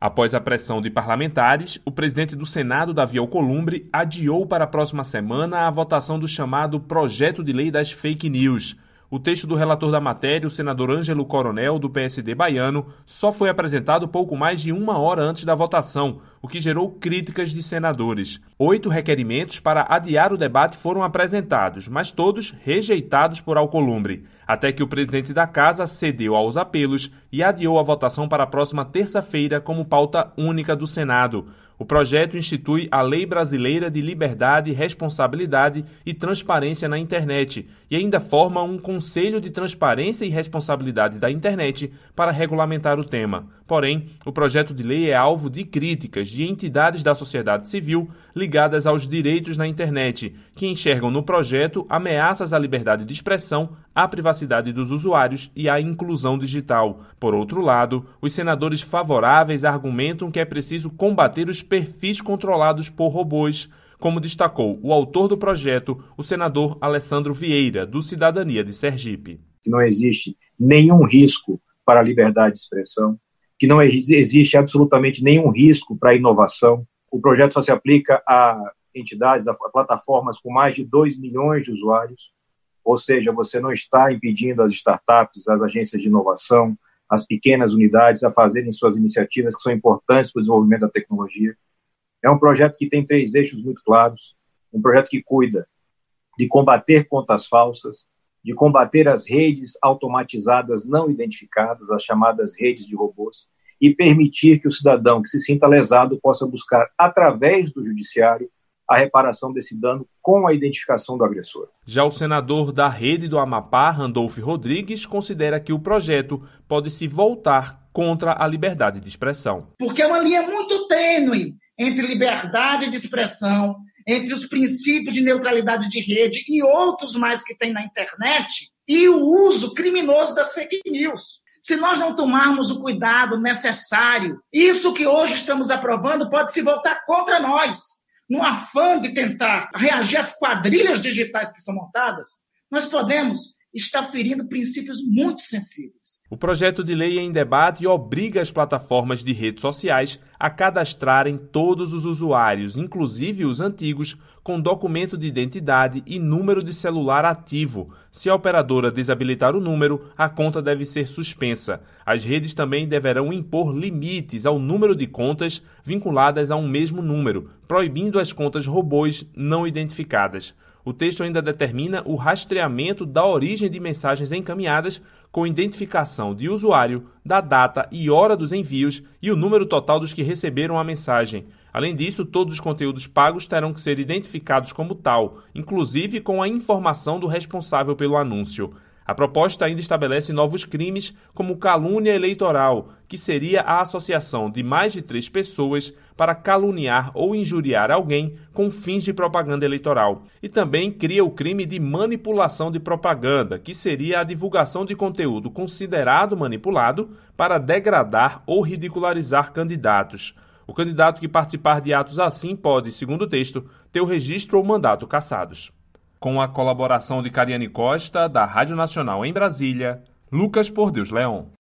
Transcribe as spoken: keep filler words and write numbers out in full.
Após a pressão de parlamentares, o presidente do Senado, Davi Alcolumbre, adiou para a próxima semana a votação do chamado Projeto de Lei das Fake News. O texto do relator da matéria, o senador Ângelo Coronel, do P S D baiano, só foi apresentado pouco mais de uma hora antes da votação, o que gerou críticas de senadores. Oito requerimentos para adiar o debate foram apresentados, mas todos rejeitados por Alcolumbre, até que o presidente da casa cedeu aos apelos e adiou a votação para a próxima terça-feira como pauta única do Senado. O projeto institui a Lei Brasileira de Liberdade, Responsabilidade e Transparência na Internet e ainda forma um Conselho de Transparência e Responsabilidade da Internet para regulamentar o tema. Porém, o projeto de lei é alvo de críticas de entidades da sociedade civil ligadas aos direitos na internet, que enxergam no projeto ameaças à liberdade de expressão, à privacidade dos usuários e à inclusão digital. Por outro lado, os senadores favoráveis argumentam que é preciso combater os perfis controlados por robôs, como destacou o autor do projeto, o senador Alessandro Vieira, do Cidadania de Sergipe. Que não existe nenhum risco para a liberdade de expressão, que não existe absolutamente nenhum risco para a inovação. O projeto só se aplica a entidades, a plataformas com mais de dois milhões de usuários, ou seja, você não está impedindo as startups, as agências de inovação, as pequenas unidades a fazerem suas iniciativas que são importantes para o desenvolvimento da tecnologia. É um projeto que tem três eixos muito claros, um projeto que cuida de combater contas falsas, de combater as redes automatizadas não identificadas, as chamadas redes de robôs, e permitir que o cidadão que se sinta lesado possa buscar, através do judiciário, a reparação desse dano com a identificação do agressor. Já o senador da Rede do Amapá, Randolfo Rodrigues, considera que o projeto pode se voltar contra a liberdade de expressão. Porque é uma linha muito tênue entre liberdade de expressão, entre os princípios de neutralidade de rede e outros mais que tem na internet, e o uso criminoso das fake news. Se nós não tomarmos o cuidado necessário, isso que hoje estamos aprovando pode se voltar contra nós. No afã de tentar reagir às quadrilhas digitais que são montadas, nós podemos estar ferindo princípios muito sensíveis. O projeto de lei é em debate e obriga as plataformas de redes sociais a cadastrarem todos os usuários, inclusive os antigos, com documento de identidade e número de celular ativo. Se a operadora desabilitar o número, a conta deve ser suspensa. As redes também deverão impor limites ao número de contas vinculadas a um mesmo número, proibindo as contas robôs não identificadas. O texto ainda determina o rastreamento da origem de mensagens encaminhadas com identificação de usuário, da data e hora dos envios e o número total dos que receberam a mensagem. Além disso, todos os conteúdos pagos terão que ser identificados como tal, inclusive com a informação do responsável pelo anúncio. A proposta ainda estabelece novos crimes, como calúnia eleitoral, que seria a associação de mais de três pessoas para caluniar ou injuriar alguém com fins de propaganda eleitoral. E também cria o crime de manipulação de propaganda, que seria a divulgação de conteúdo considerado manipulado para degradar ou ridicularizar candidatos. O candidato que participar de atos assim pode, segundo o texto, ter o registro ou mandato cassados. Com a colaboração de Cariane Costa, da Rádio Nacional em Brasília, Lucas Por Deus Leão.